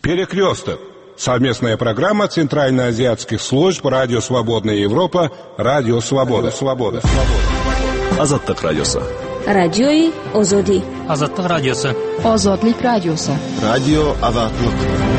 Перекресток. Совместная программа Центральноазиатских служб Радио Свободная Европа, Радио Свобода. Азаттык радиосы. Радиои Озоди. Азаттык радиосы. Озодлик радиосы. Радио Азаттык.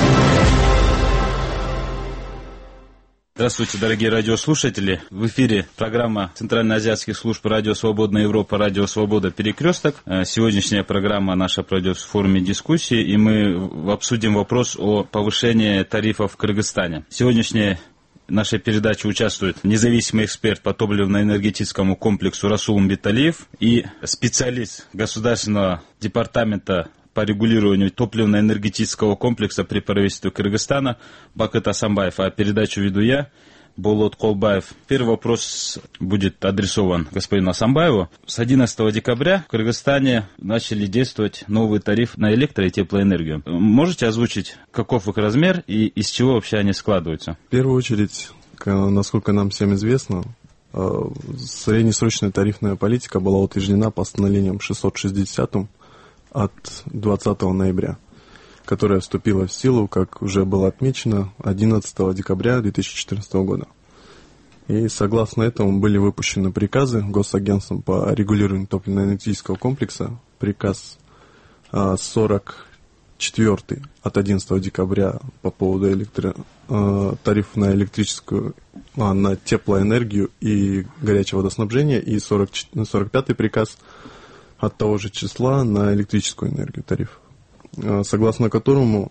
Здравствуйте, дорогие радиослушатели. В эфире программа Центральноазиатских служб Радио Свободная Европа, Радио Свобода, Перекресток. Сегодняшняя программа наша пройдет в форме дискуссии, и мы обсудим вопрос о повышении тарифов в Кыргызстане. Сегодняшняя нашей передаче участвует независимый эксперт по топливно-энергетическому комплексу Расул Умбеталиев и специалист Государственного департамента по регулированию топливно-энергетического комплекса при правительстве Кыргызстана Бакыт Асамбаев. А передачу веду я, Болот Колбаев. Первый вопрос будет адресован господину Асамбаеву. С 11 декабря в Кыргызстане начали действовать новый тариф на электро- и теплоэнергию. Можете озвучить, каков их размер и из чего вообще они складываются? В первую очередь, насколько нам всем известно, среднесрочная тарифная политика была утверждена постановлением 660 от 20 ноября, которая вступила в силу, как уже было отмечено, 11 декабря 2014 года. И согласно этому были выпущены приказы Госагентством по регулированию топливно-энергетического комплекса, приказ 44 от 11 декабря по поводу тарифов на электрическую, на теплоэнергию и горячее водоснабжение, и 45-й приказ от того же числа на электрическую энергию тариф, согласно которому,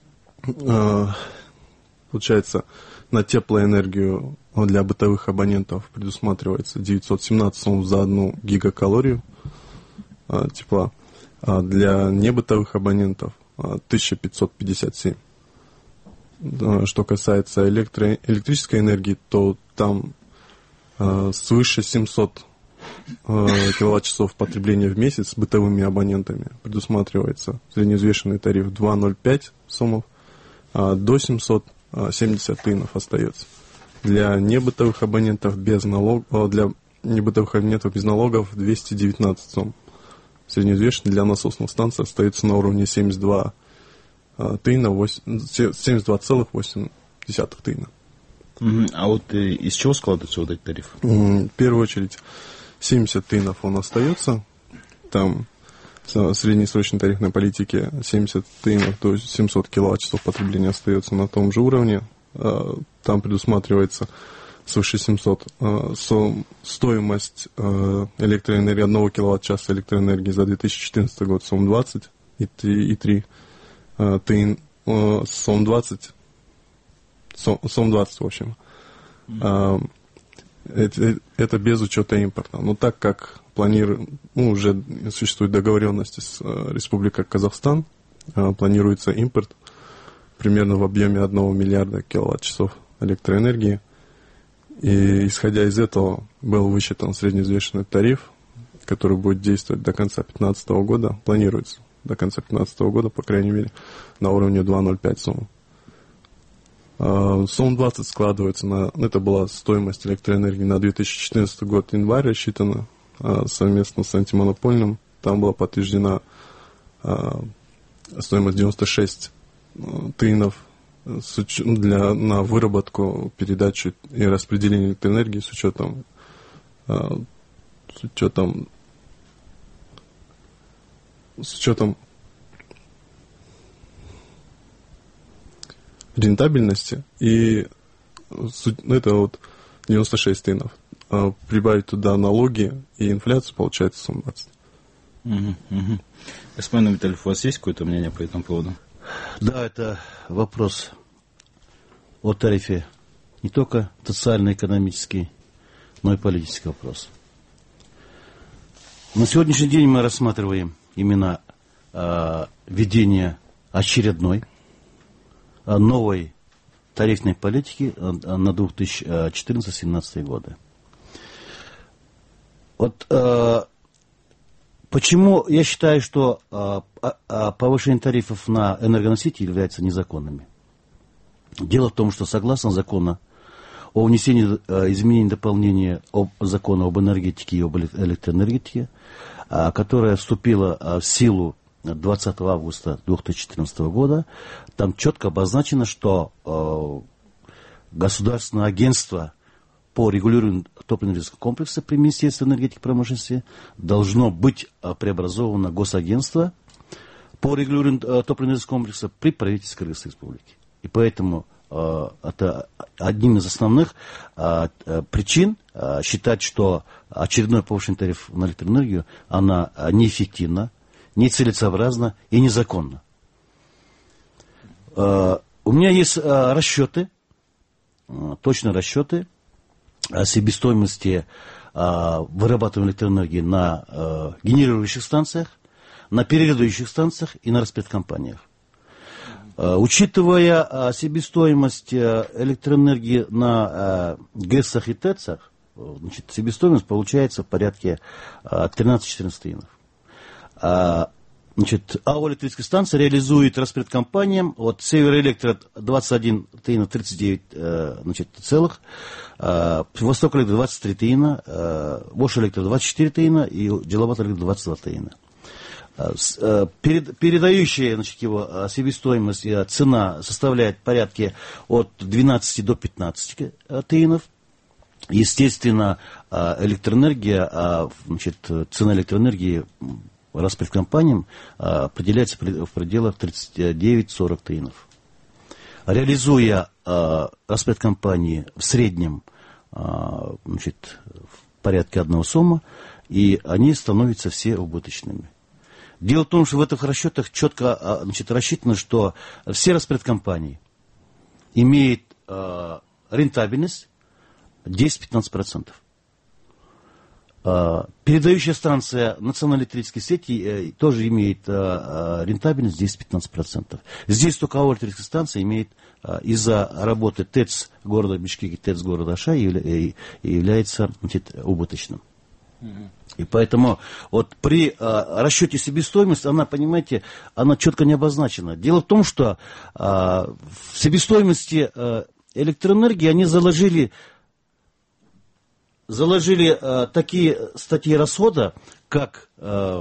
получается, на теплоэнергию для бытовых абонентов предусматривается 917 сом за 1 гигакалорию тепла, а для небытовых абонентов 1557. Что касается электрической энергии, то там свыше 700 киловатт-часов потребления в месяц бытовыми абонентами предусматривается средневзвешенный тариф 2,05 сомов, а до 770 тынов остается. Для небытовых абонентов без налогов, без налогов 219 сом. Средневзвешенный для насосных станций остается на уровне 72 тына, 72,8 тына. А вот из чего складывается вот этот тариф? В первую очередь 70 тынов он остается, там в среднесрочной тарифной политике 70 тынов, то есть 700 киловатт-часов потребления остается на том же уровне, там предусматривается свыше 700 стоимость электроэнергии 1 киловатт-часа электроэнергии за 2014 год сом 20 и 3 тын, сом 20 в общем. Это без учета импорта. Но так как уже существует договоренности с Республикой Казахстан, планируется импорт примерно в объеме 1 миллиарда киловатт-часов электроэнергии. И исходя из этого был высчитан средневзвешенный тариф, который будет действовать до конца 2015 года, планируется до конца 2015 года, по крайней мере, на уровне 2,05 сом. Сом 20 складывается это была стоимость электроэнергии на 2014 год, январь рассчитана совместно с антимонопольным. Там была подтверждена стоимость 96 тынов на выработку, передачу и распределение электроэнергии с учетом рентабельности, и это вот 96 тынов. А прибавить туда налоги и инфляцию, получается сом 20. Господин Витальев, у вас есть какое-то мнение по этому поводу? Да, это вопрос о тарифе не только социально-экономический, но и политический вопрос. На сегодняшний день мы рассматриваем именно введение очередной новой тарифной политики на 2014-2017 годы. Вот почему я считаю, что повышение тарифов на энергоносители являются незаконными. Дело в том, что согласно закону о внесении изменений и дополнений закона об энергетике и об электроэнергетике, которая вступила в силу 20 августа 2014 года, там четко обозначено, что Государственное агентство по регулированию топливно-энергетического комплекса при Министерстве энергетики и промышленности должно быть преобразовано госагентство по регулированию топливно-энергетического комплекса при правительстве Кыргызской республики. И поэтому это одним из основных причин считать, что очередной повышенный тариф на электроэнергию, она неэффективна, нецелесообразна и незаконна. У меня есть расчеты, точные расчеты о себестоимости вырабатываемой электроэнергии на генерирующих станциях, на переработающих станциях и на распредкомпаниях. Учитывая себестоимость электроэнергии на ГЭСах и ТЭЦах, значит, себестоимость получается в порядке 13-14 тиынов. Значит, АО «Электрическая станция» реализует распредкомпаниям от Североэлектро 21 тиына 39 значит, целых, Восток-Электро 23 тиына, Вош-Электро 24 тиына и Джалабад-Электро 22 тиына. Передающая, значит, его себестоимость и цена составляет порядке от 12 до 15 тиынов. Естественно, электроэнергия, значит, цена электроэнергии распредкомпаниям определяется в пределах 39-40 тиынов. Реализуя распредкомпании в среднем, значит, в порядке одного сомма, и они становятся все убыточными. Дело в том, что в этих расчетах четко, значит, рассчитано, что все распредкомпании имеют рентабельность 10-15%. Передающая станция национальной электрической сети тоже имеет рентабельность 10-15%. Здесь только АО «Электрическая станция» имеет из-за работы ТЭЦ города Бишкек и ТЭЦ города Ашай является, значит, убыточным. И поэтому вот при расчете себестоимости, она, понимаете, она четко не обозначена. Дело в том, что в себестоимости электроэнергии они заложили такие статьи расхода, как,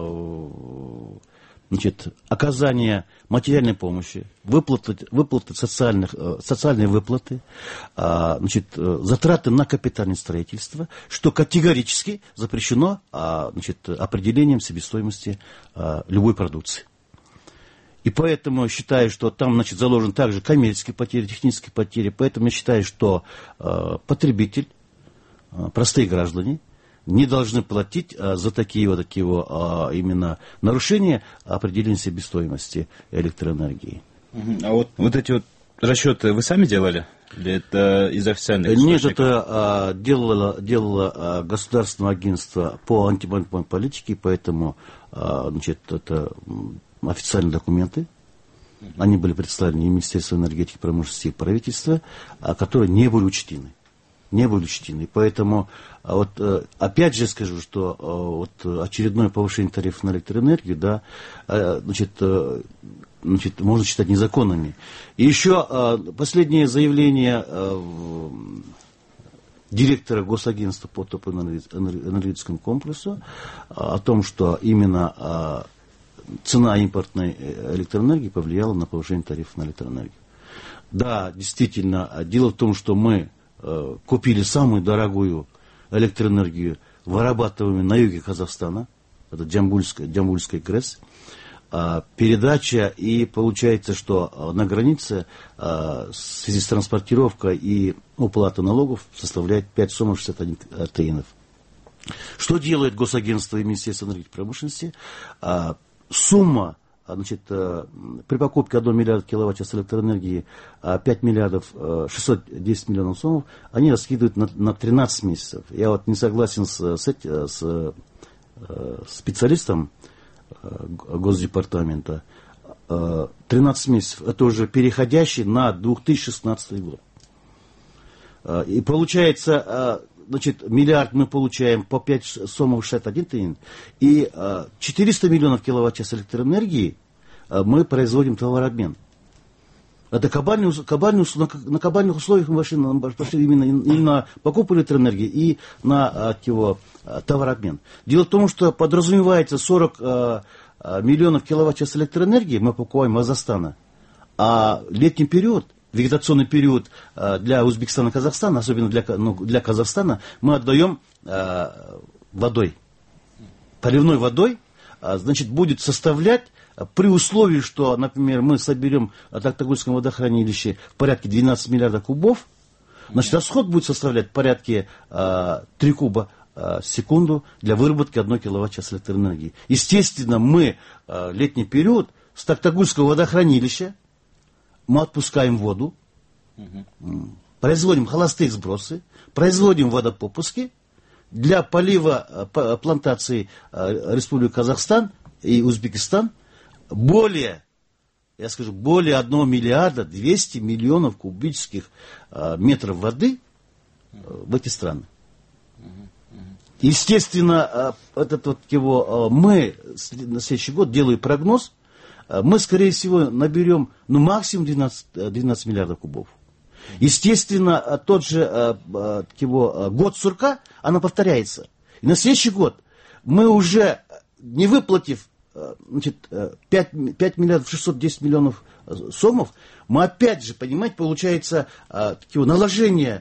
значит, оказание материальной помощи, выплаты социальные выплаты, значит, затраты на капитальное строительство, что категорически запрещено, значит, определением себестоимости любой продукции. И поэтому считаю, что там, значит, заложен также коммерческие потери, технические потери. Поэтому я считаю, что потребитель, простые граждане не должны платить за такие именно нарушения определения себестоимости электроэнергии. А вот эти вот расчеты вы сами делали? Или это из официальных источников? Нет, это делало Государственное агентство по антимонопольной политике, поэтому, значит, это официальные документы. Они были представлены и Министерству энергетики, промышленности и правительства, которые не были учтены. Поэтому, вот, опять же скажу, что вот, очередное повышение тарифов на электроэнергию, да, значит, можно считать незаконными. И еще последнее заявление директора Госагентства по топливно-энергетическому комплексу о том, что именно цена импортной электроэнергии повлияла на повышение тарифов на электроэнергию. Да, действительно, дело в том, что мы купили самую дорогую электроэнергию, вырабатываемую на юге Казахстана, это Джамбульская ГРЭС, передача, и получается, что на границе в связи с транспортировкой и уплатой налогов составляет 5 сомов 61 тиынов. Что делает Госагентство и Министерство энергетики и промышленности? Сумма, значит, при покупке 1 миллиарда киловатт-час электроэнергии 5 миллиардов 610 миллионов сомов, они раскидывают на 13 месяцев. Я вот не согласен с специалистом Госдепартамента. 13 месяцев, это уже переходящий на 2016 год. И получается, значит, миллиард мы получаем по 5 сомов 61 тиын, и 400 миллионов киловатт-час электроэнергии мы производим товарообмен. Это на кабальных условиях мы пошли именно и на покупку электроэнергии, и на его товарообмен. Дело в том, что подразумевается 40 миллионов киловатт-час электроэнергии мы покупаем из Казахстана, а летний период, вегетационный период для Узбекистана и Казахстана, особенно для Казахстана, мы отдаем водой, поливной водой, значит, будет составлять при условии, что, например, мы соберем в Токтагульском водохранилище в порядке 12 миллиардов кубов, значит, расход будет составлять в порядке 3 куба в секунду для выработки 1 киловатт-час электроэнергии. Естественно, мы летний период с Токтагульского водохранилища мы отпускаем воду, производим холостые сбросы, производим водопопуски для полива плантаций Республики Казахстан и Узбекистан более 1 миллиарда 200 миллионов кубических метров воды в эти страны. Естественно, мы на следующий год, делаю прогноз, мы, скорее всего, наберем максимум 12 миллиардов кубов. Естественно, тот же год сурка, она повторяется. И на следующий год мы уже, не выплатив 5 миллиардов 610 миллионов сомов, мы опять же, понимаете, получается наложение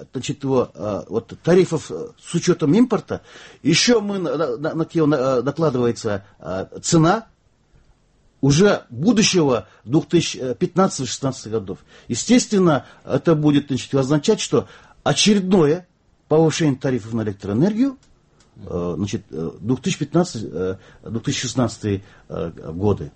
тарифов с учетом импорта. Еще накладывается цена уже будущего 2015-2016 годов. Естественно, это будет означать, что очередное повышение тарифов на электроэнергию 2015-2016 годы.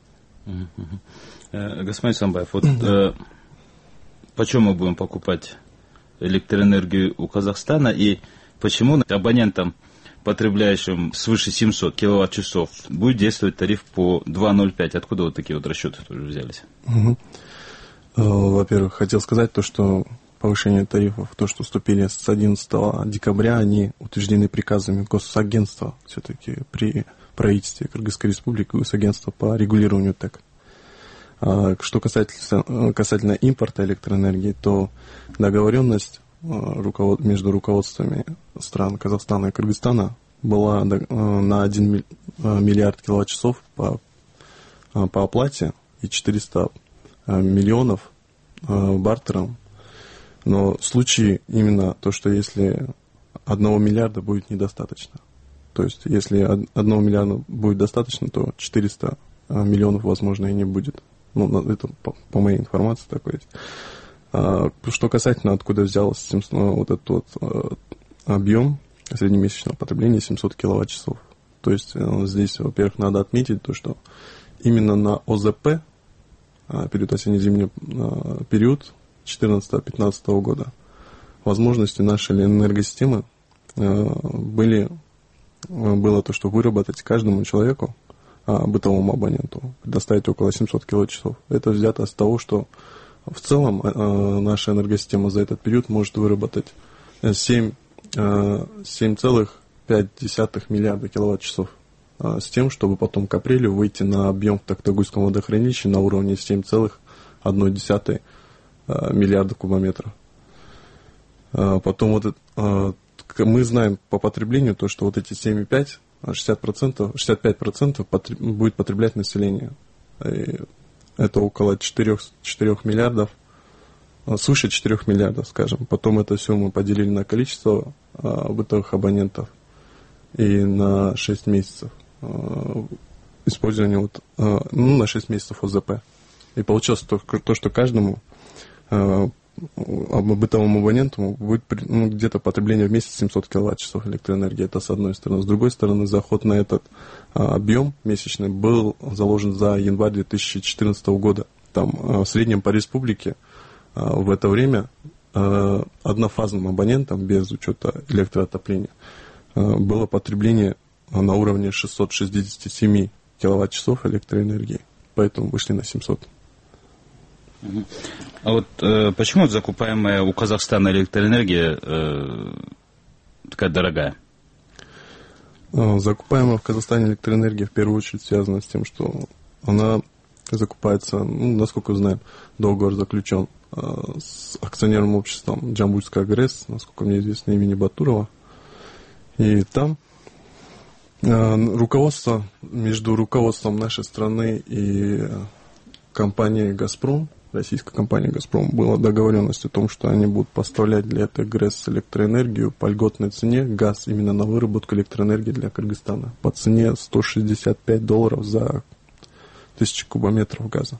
Господин Самбаев, почему мы будем покупать электроэнергию у Казахстана и почему абонентам, потребляющим свыше 700 киловатт-часов, будет действовать тариф по 2,05? Откуда такие расчеты тоже взялись? Во-первых, хотел сказать то, что повышение тарифов, то, что вступили с 11 декабря, они утверждены приказами Госагентства, все-таки при правительстве Кыргызской Республики, Госагентства по регулированию ТЭК. Что касательно импорта электроэнергии, то договоренность между руководствами стран Казахстана и Кыргызстана была на 1 миллиард киловатт-часов по оплате и 400 миллионов бартером. Но в случае именно то, что если 1 миллиарда будет недостаточно. То есть, если 1 миллиарда будет достаточно, то 400 миллионов, возможно, и не будет. Это по моей информации такое есть. Что касательно, откуда взялся этот объем среднемесячного потребления 700 киловатт-часов. То есть, здесь, во-первых, надо отметить то, что именно на ОЗП, период осенне-зимний период 2014-2015 года, возможности нашей энергосистемы было то, что выработать каждому человеку, бытовому абоненту, предоставить около 700 киловатт-часов. Это взято с того, что в целом наша энергосистема за этот период может выработать 7,5 миллиарда киловатт-часов, с тем, чтобы потом к апрелю выйти на объем в Токтагульском водохранилище на уровне 7,1 миллиарда кубометров. Потом мы знаем по потреблению то, что эти 7,5, 65% будет потреблять население. И это около 4 миллиардов, свыше 4 миллиардов, скажем. Потом это все мы поделили на количество бытовых абонентов и на 6 месяцев использования, на 6 месяцев ОЗП. И получилось то, что каждому бытовому абоненту будет где-то потребление в месяц 700 киловатт-часов электроэнергии. Это с одной стороны. С другой стороны, заход на этот объем месячный был заложен за январь 2014 года. Там в среднем по республике в это время однофазным абонентам без учета электроотопления было потребление на уровне 667 киловатт-часов электроэнергии. Поэтому вышли на 700. А почему закупаемая у Казахстана электроэнергия такая дорогая? Закупаемая в Казахстане электроэнергия в первую очередь связана с тем, что она закупается, насколько знаем, договор заключен с акционерным обществом Джамбульская ГРЭС, насколько мне известно, имени Батурова. И там Между руководством нашей страны и компанией «Газпром», российской компанией «Газпром», была договоренность о том, что они будут поставлять для этой ГРЭС электроэнергию по льготной цене, газ именно на выработку электроэнергии для Кыргызстана по цене $165 за 1000 кубометров газа.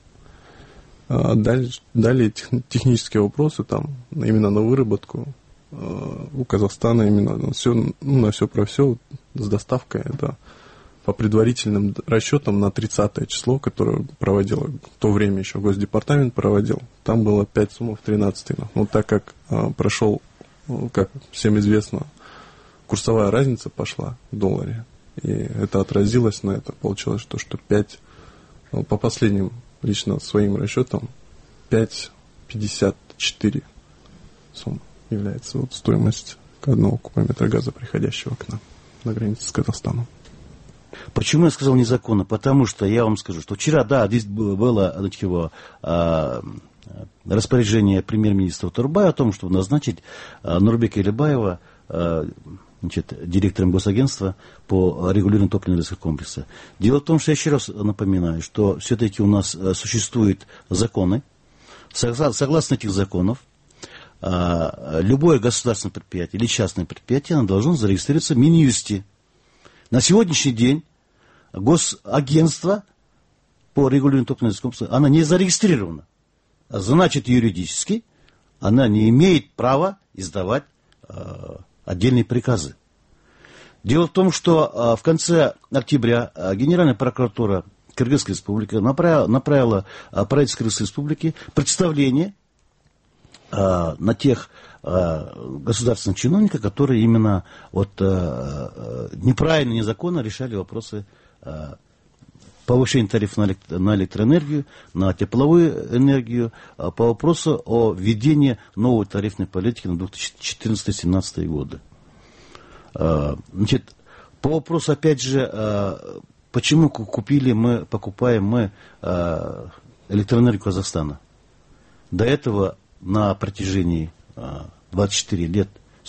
Далее технические вопросы там именно на выработку у Казахстана именно на все про все с доставкой, это по предварительным расчетам на 30 число, которое проводило в то время еще Госдепартамент проводил, там было 5 сумм 13. Но так как прошел, как всем известно, курсовая разница пошла в долларе, и это отразилось на это, получилось, что 5, по последним лично своим расчетам, 5,54 сумма является стоимость одного кубометра газа, приходящего к нам на границе с Казахстаном. Почему я сказал незаконно? Потому что я вам скажу, что вчера, да, здесь было распоряжение премьер-министра Турбая о том, чтобы назначить Нурбека Илебаева директором госагентства по регулированию топливно-энергетического комплекса. Дело в том, что я еще раз напоминаю, что все-таки у нас существуют законы. Согласно этих законов, любое государственное предприятие или частное предприятие должно зарегистрироваться в Минюсте. На сегодняшний день госагентство по регулированию топливно-энергетического комплекса, она не зарегистрирована. А значит, юридически она не имеет права издавать отдельные приказы. Дело в том, что в конце октября Генеральная прокуратура Кыргызской республики направила правительству Кыргызской республики представление на тех государственных чиновников, которые именно неправильно, незаконно решали вопросы повышения тарифов на электроэнергию, на тепловую энергию, по вопросу о введении новой тарифной политики на 2014-2017 годы. Значит, по вопросу, опять же, почему покупаем мы электроэнергию Казахстана. До этого на протяжении 24 лет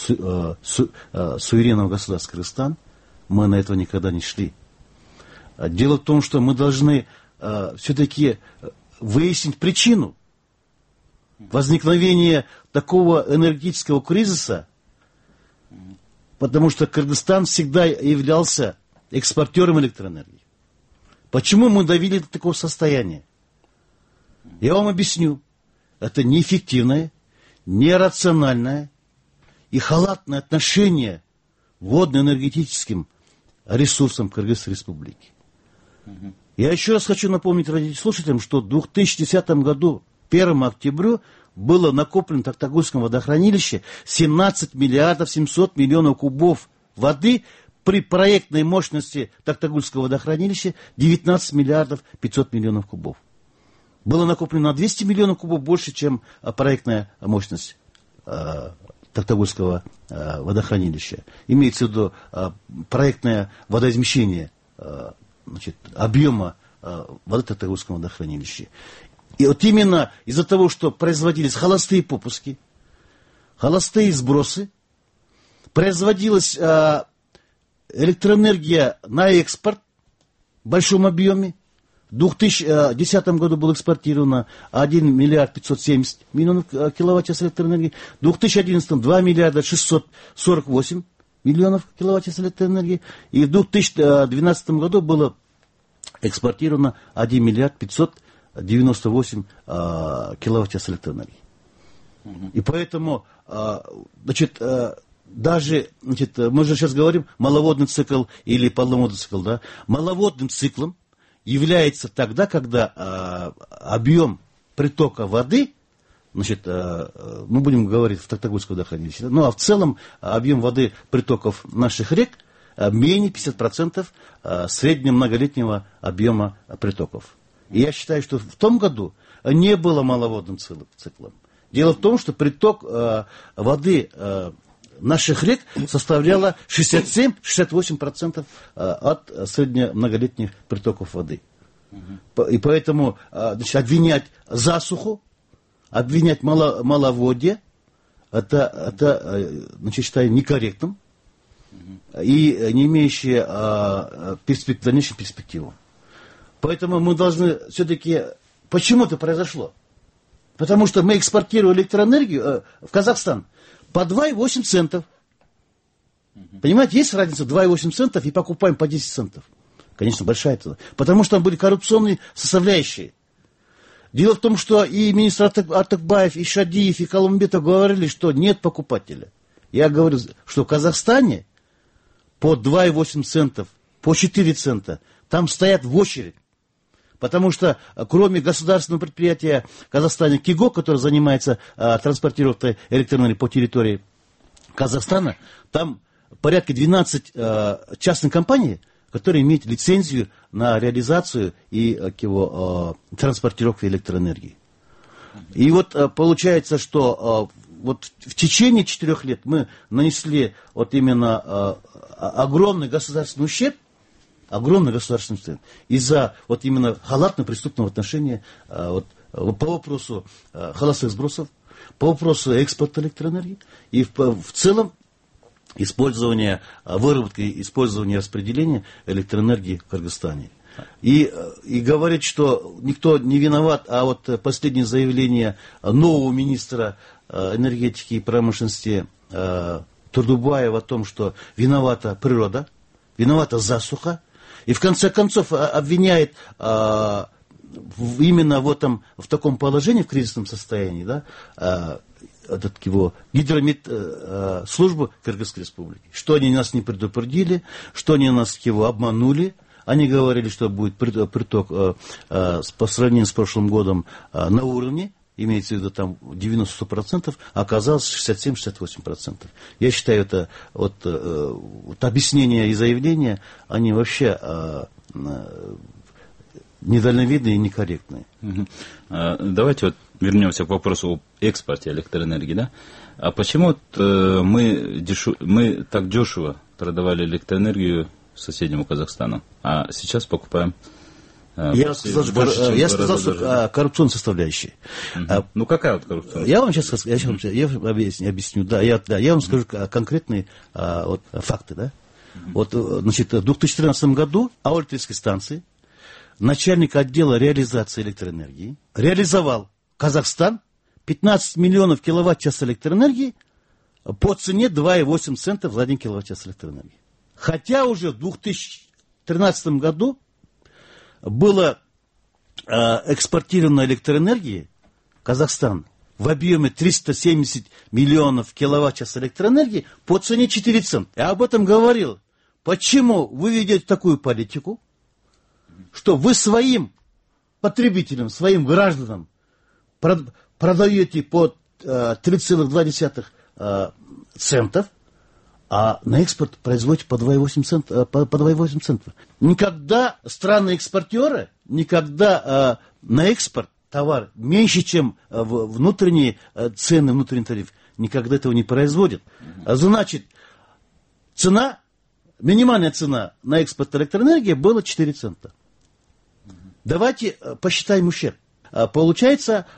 суверенного государства Кыргызстан мы на этого никогда не шли. Дело в том, что мы должны все-таки выяснить причину возникновения такого энергетического кризиса, потому что Кыргызстан всегда являлся экспортером электроэнергии. Почему мы довели до такого состояния? Я вам объясню. Это неэффективное, нерациональное и халатное отношение к водно-энергетическим ресурсам Кыргызской республики. Я еще раз хочу напомнить радиослушателям, что в 2010 году, 1 октября, было накоплено в Токтагульском водохранилище 17 миллиардов 700 миллионов кубов воды при проектной мощности Токтагульского водохранилища 19 миллиардов 500 миллионов кубов. Было накоплено на 200 миллионов кубов больше, чем проектная мощность Токтагульского водохранилища. Имеется в виду проектное водоизмещение объема воды Токтагульского водохранилища. И вот именно из-за того, что производились холостые попуски, холостые сбросы, производилась электроэнергия на экспорт в большом объеме. В 2010 году было экспортировано 1 миллиард 570 миллионов киловатт-час электроэнергии. В 2011 2 миллиарда 648 миллионов киловатт-час электроэнергии. И в 2012 году было экспортировано 1 миллиард 598 киловатт-час электроэнергии. И поэтому, даже, мы же сейчас говорим маловодный цикл или полноводный цикл, да? Маловодным циклом является тогда, когда объем притока воды, мы будем говорить в Токтагульском водохранилище, ну а в целом объем воды притоков наших рек менее 50% среднего многолетнего объема притоков. И я считаю, что в том году не было маловодным циклом. Дело в том, что приток воды наших рек составляло 67-68% от среднемноголетних притоков воды. И поэтому обвинять засуху, обвинять маловодье, это считаю некорректным. и не имеющие дальнейшую перспективу. Поэтому мы должны все-таки... Почему это произошло? Потому что мы экспортируем электроэнергию в Казахстан по 2,8 центов. Понимаете, есть разница 2,8 центов и покупаем по 10 центов. Конечно, большая это. Потому что там были коррупционные составляющие. Дело в том, что и министр Атакбаев, и Шадиев, и Калумбетов говорили, что нет покупателя. Я говорю, что в Казахстане по 2,8 центов, по 4 цента, там стоят в очередь. Потому что кроме государственного предприятия в Казахстане КИГО, которое занимается транспортировкой электроэнергии по территории Казахстана, там порядка 12 частных компаний, которые имеют лицензию на реализацию и транспортировку электроэнергии. И вот получается, что вот в течение 4 лет мы нанесли вот именно огромный государственный ущерб, из-за вот именно халатно-преступного отношения по вопросу холостых сбросов, по вопросу экспорта электроэнергии и в целом использования, выработки, использования, распределения электроэнергии в Кыргызстане. И говорить, что никто не виноват, а вот последнее заявление нового министра энергетики и промышленности Турдубаева о том, что виновата природа, виновата засуха, и в конце концов обвиняет именно в таком положении, в кризисном состоянии, да, гидромедслужбу Кыргызской Республики, что они нас не предупредили, что они нас обманули. Они говорили, что будет приток по сравнению с прошлым годом на уровне, имеется в виду там 90-100%, а оказалось 67-68%. Я считаю, это вот объяснения и заявления, они вообще недальновидные и некорректные. Давайте вот вернемся к вопросу об экспорте электроэнергии, да? А почему мы так дешево продавали электроэнергию соседнему Казахстану, а сейчас покупаем я сказал, что коррупционная составляющая. Ну, какая вот коррупционная? Я вам сейчас объясню. Да, я вам скажу конкретные факты. Да? Вот, значит, в 2013 году Аультрийской станции начальник отдела реализации электроэнергии реализовал Казахстан 15 миллионов киловатт-час электроэнергии по цене 2,8 центов за 1 киловатт-час электроэнергии. Хотя уже в 2013 году было экспортировано электроэнергии в Казахстан в объеме 370 миллионов киловатт-час электроэнергии по цене 4 цента. Я об этом говорил. Почему вы ведете такую политику, что вы своим потребителям, своим гражданам продаете по 3,2 центов, а на экспорт производите по 2,8 цента. Никогда страны-экспортеры, никогда на экспорт товар меньше, чем внутренние цены, внутренний тариф, никогда этого не производят. Значит, минимальная цена на экспорт электроэнергии была 4 цента. Давайте посчитаем ущерб. Получается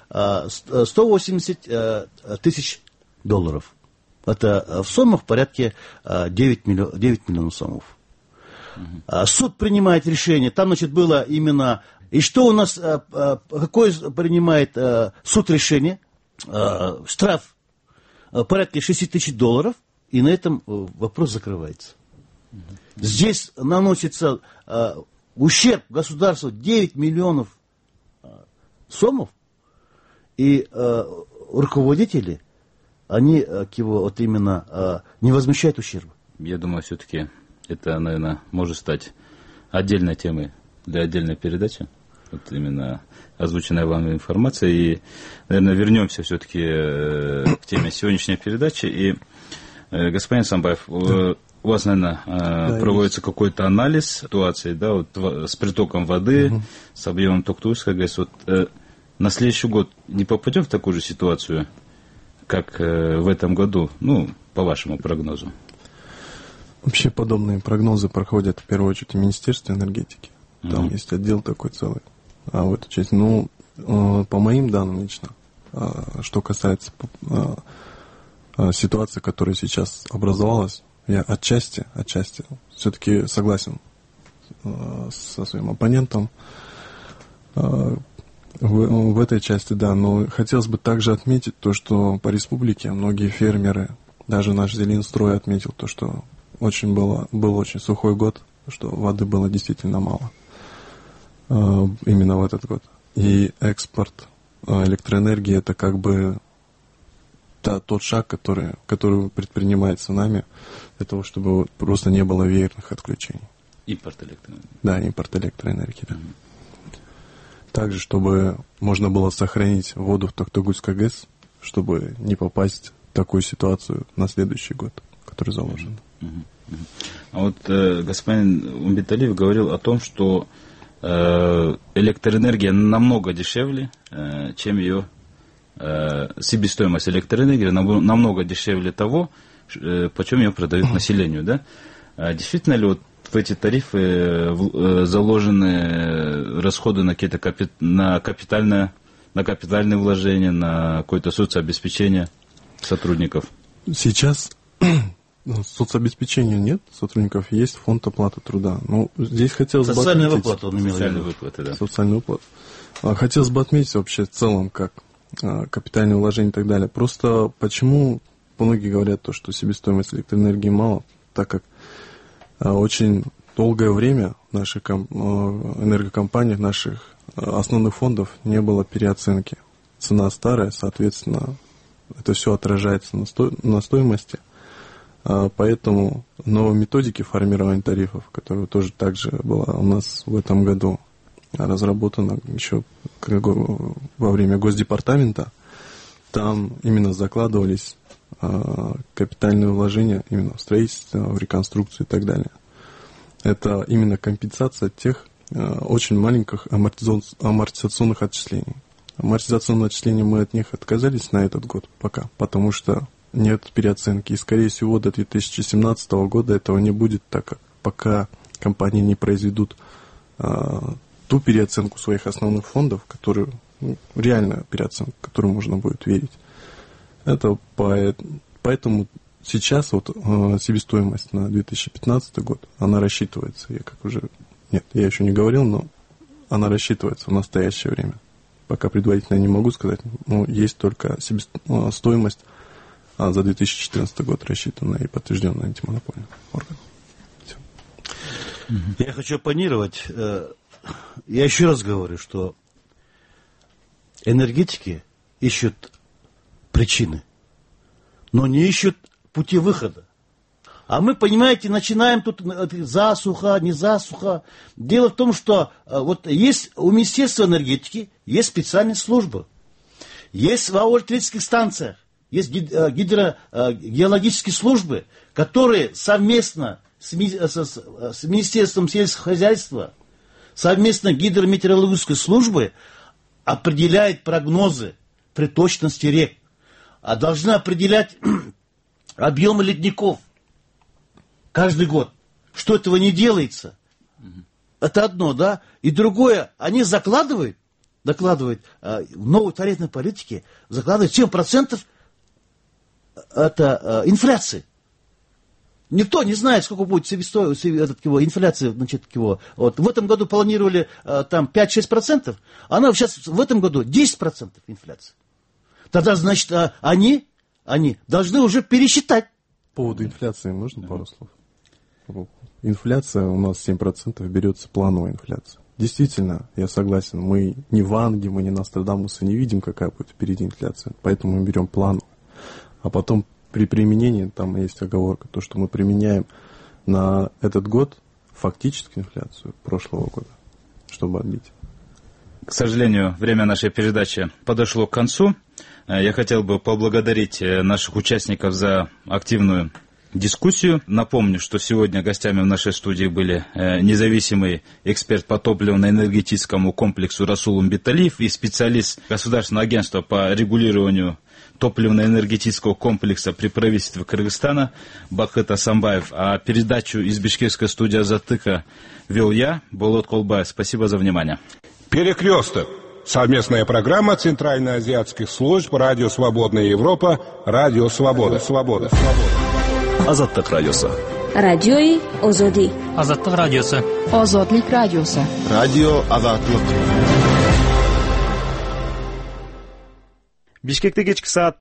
180 тысяч долларов. Это в суммах в порядке 9 миллионов сомов. Суд принимает решение. Там, значит, было именно... И что у нас... Какое принимает суд решение? Штраф порядка 6 тысяч долларов. И на этом вопрос закрывается. Здесь наносится ущерб государству 9 миллионов сомов. И руководители... они вот именно не возмещают ущерба. Я думаю, все-таки это, наверное, может стать отдельной темой для отдельной передачи. Вот именно озвученная вам информация. И, наверное, вернемся все-таки к теме сегодняшней передачи. И, господин Самбаев, у вас, наверное, проводится какой-то анализ ситуации, да, вот с притоком воды, с объемом Токтуйской ГЭС. Вот, на следующий год не попадем в такую же ситуацию, как в этом году, ну, по вашему прогнозу? Вообще подобные прогнозы проходят в первую очередь в Министерстве энергетики. Там есть отдел такой целый. А в эту часть, по моим данным лично, что касается ситуации, которая сейчас образовалась, я отчасти все-таки согласен со своим оппонентом в этой части, да. Но хотелось бы также отметить то, что по республике многие фермеры, даже наш Зеленстрой отметил то, что был очень сухой год, что воды было действительно мало именно в этот год. И экспорт электроэнергии — это как бы тот шаг, который предпринимается нами для того, чтобы просто не было веерных отключений. Импорт электроэнергии. Да, импорт электроэнергии, да. Также, чтобы можно было сохранить воду в Токтагульской ГЭС, чтобы не попасть в такую ситуацию на следующий год, который заложен. А вот господин Умбеталиев говорил о том, что электроэнергия намного дешевле, чем ее себестоимость электроэнергии намного дешевле того, почем ее продают населению, да? Действительно ли вот в эти тарифы заложены расходы на какие-то капитальные вложения, на какое-то соцобеспечение сотрудников? Сейчас соцобеспечения нет, сотрудников есть фонд оплаты труда. Ну, здесь хотелось бы отметить... Социальные выплаты он имел в виду. Выплаты, да. Социальные выплаты. Хотелось бы отметить вообще в целом, как капитальные вложения и так далее. Просто почему многие говорят то, что себестоимость электроэнергии мало, так как очень долгое время в наших энергокомпаниях, наших основных фондов не было переоценки. Цена старая, соответственно, это все отражается на стоимости. Поэтому новые методики формирования тарифов, которые тоже также была у нас в этом году разработана еще во время Госдепартамента, там именно закладывались капитальные вложения именно в строительство, в реконструкцию и так далее. Это именно компенсация тех очень маленьких амортизационных отчислений. Амортизационные отчисления мы от них отказались на этот год пока, потому что нет переоценки. И, скорее всего, до 2017 года этого не будет, так как пока компании не произведут ту переоценку своих основных фондов, которую, реальная переоценка, которую можно будет верить. Это поэтому сейчас вот себестоимость на 2015 год, она рассчитывается. Я еще не говорил, но она рассчитывается в настоящее время. Пока предварительно не могу сказать, но есть только стоимость за 2014 год рассчитанная и подтвержденная антимонопольным органом. Я хочу оппонировать. Я еще раз говорю, что энергетики ищут причины, но не ищут пути выхода. А мы, понимаете, начинаем тут засуха, не засуха. Дело в том, что вот есть у Министерства энергетики есть специальная служба. Есть в электрических станциях, есть геологические службы, которые совместно с Министерством сельского хозяйства, совместно гидрометеорологической службой определяют прогнозы приточности рек, а должны определять объемы ледников каждый год. Что этого не делается? Это одно, да? И другое, они докладывают в новой тарифной политике, закладывают 7% это инфляции. Никто не знает, сколько будет инфляция. Значит, вот. В этом году планировали там 5-6%, она сейчас в этом году 10% инфляции. Тогда, значит, они должны уже пересчитать. По поводу инфляции можно пару слов? Инфляция у нас 7% берется плановая инфляция. Действительно, я согласен, мы не Ванги, мы не Нострадамусы, не видим, какая будет впереди инфляция, поэтому мы берем плановую. А потом при применении, там есть оговорка, то, что мы применяем на этот год фактически инфляцию прошлого года, чтобы отбить. К сожалению, время нашей передачи подошло к концу. Я хотел бы поблагодарить наших участников за активную дискуссию. Напомню, что сегодня гостями в нашей студии были независимый эксперт по топливно-энергетическому комплексу Расул Умбеталиев и специалист Государственного агентства по регулированию топливно-энергетического комплекса при правительстве Кыргызстана Бахыт Асамбаев. А передачу из бишкекской студии «Азаттыка» вел я, Болот Колбаев. Спасибо за внимание. «Перекресток». Совместная программа Центральноазиатских служб «Радио Свободная Европа», «Радио Свобода». Азаттык радиосу. Радиои Озоди. Азаттык радиосу. Озодлик радиосу. Радио Азаттык. Бишкекте кечки саат